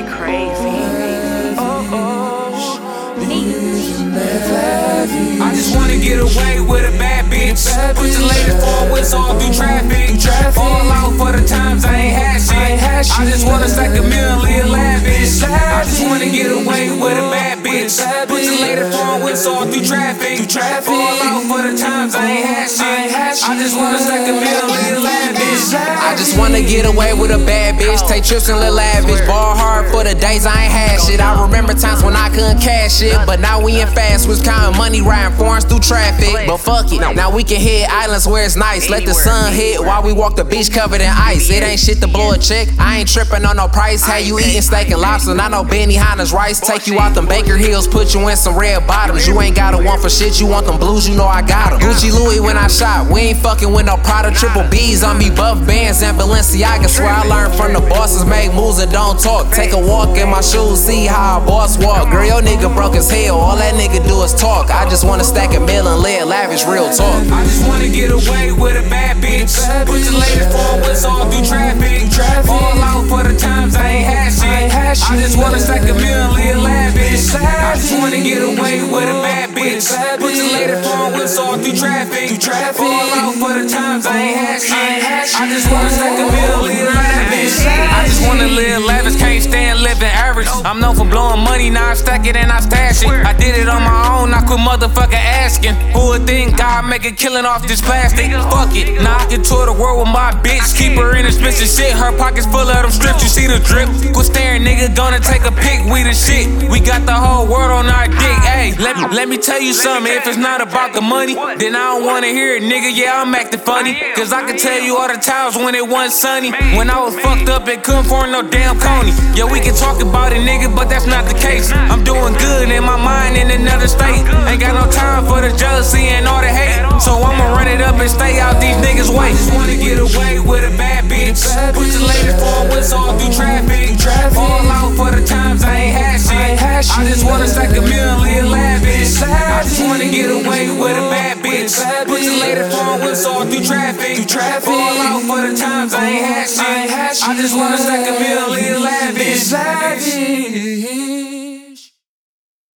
shit crazy. I just wanna get away with a bad bitch. Put the latest four wheels all through traffic. All out for the times I ain't had shit. I just wanna stack a meal, live lavish. I just wanna get away with a bad bitch. Put the latest four wheels all through traffic. All out for the times I ain't had shit. I just wanna stack a meal, live lavish. I just wanna get away with a bad bitch. Take trips and live lavish. Ball hard for the days I ain't had shit. I remember times when I couldn't cash it, but now we in fast. Was counting money, riding foreigns through traffic. But fuck it, now we can hit islands where it's nice. Let the sun hit while we walk the beach covered in ice. It ain't shit to blow a check. I ain't tripping on no price. How you eating steak and lobster? I know Benihana's rice. Take you out them Baker Hills, put you in some red bottoms. You ain't gotta want for shit. You want them blues? You know I got them. Gucci Louis when I shot. We ain't fucking with no Prada. Triple B's on me, buff bands and Balenciaga. Swear I learned from the bosses. Make moves and don't talk. Take a walk in my shoes, see how a boss walk. Girl, your nigga broke as hell. All that nigga do is talk. I just wanna stack a meal and live lavish, real talk. I just wanna get away with a bad bitch. Put the latest four wheels all through traffic. All out for the times I ain't had shit. I just wanna stack a meal, live lavish. I just wanna get away with a bad bitch. Put the latest four wheels all through traffic. All out for the times I ain't had shit. I just wanna stack a meal, live lavish. I just wanna live lavish, can't stand living average. I'm known for blowing money, now I stack it and I stash it. I did it on my own, I quit motherfucking asking. Who would think God make a killing off this plastic? Fuck it, now I can tour the world with my bitch. Keep her in expensive shit, her pockets full of them strips. You see the drip? Quit staring, nigga, gonna take a pic, we the shit. We got the whole world on our dick, ayy. Let me tell you something, if it's not about the money, then I don't wanna hear it, nigga, yeah, I'm acting funny. Cause I can tell you all the times when it wasn't sunny. When I was fucked up and couldn't afford no damn coney. Yeah, we can talk about it, nigga, but that's not the case. I'm doing good in my mind in another state. Ain't got no time for the jealousy and all the hate. So I'ma run it up and stay out these niggas' way. I just wanna get away with a bad bitch. Put the latest four wheels all through traffic. All out for the times I ain't had shit. I just wanna stack a meal, live lavish. I just wanna get away with a bad bitch. Put the latest four wheels all through traffic. All out for the times I ain't had shit. I just wanna stack a meal, live lavish.